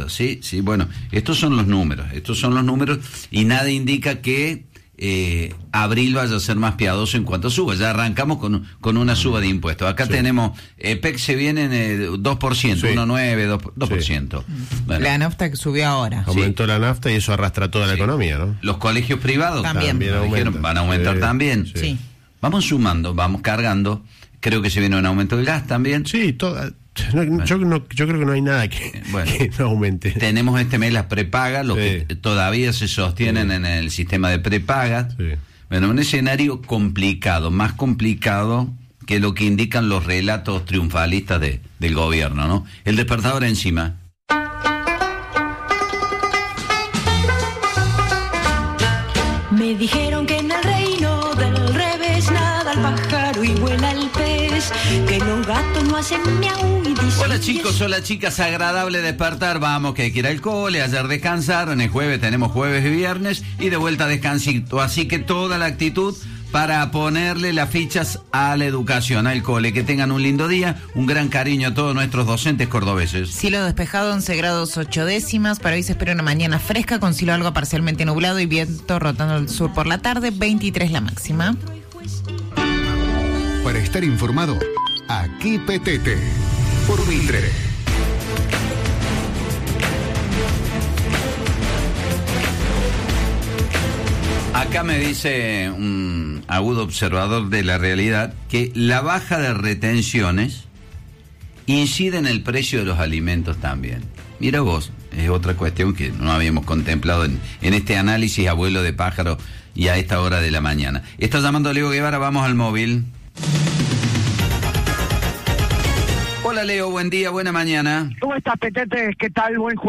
sí, bueno, estos son los números y nada indica que abril vaya a ser más piadoso en cuanto a suba. Ya arrancamos con una suba de impuestos. Acá tenemos, PEC se viene en 2%, 1,9%, 2%. Bueno, la nafta que subió ahora. Aumentó la nafta y eso arrastra toda la economía, ¿no? Los colegios privados también van a aumentar también. Sí. Vamos sumando, vamos cargando. Creo que se viene un aumento del gas también. Sí, yo creo que no hay nada que no aumente. Tenemos este mes las prepagas, los que todavía se sostienen en el sistema de prepagas. Sí. Bueno, un escenario complicado, más complicado que lo que indican los relatos triunfalistas del gobierno, ¿no? El despertador encima. Me dijeron que en el reino del revés nada al pájaro y vuela el pez, que los gatos no hacen miau y dicen... Hola chicos, hola chicas, agradable despertar, vamos que hay que ir al cole, ayer descansaron, el jueves tenemos jueves y viernes y de vuelta descansito, así que toda la actitud para ponerle las fichas a la educación, al cole, que tengan un lindo día, un gran cariño a todos nuestros docentes cordobeses. Cielo despejado, 11 grados 8 décimas, para hoy se espera una mañana fresca con cielo algo parcialmente nublado y viento rotando al sur por la tarde, 23 la máxima. Para estar informado, aquí Petete, por Mitre. Acá me dice un agudo observador de la realidad que la baja de retenciones incide en el precio de los alimentos también. Mira vos, es otra cuestión que no habíamos contemplado en este análisis abuelo de pájaro y a esta hora de la mañana. Está llamando Leo Guevara, vamos al móvil. Hola Leo, buen día, buena mañana. ¿Cómo estás, Petete? ¿Qué tal? Buen jueves.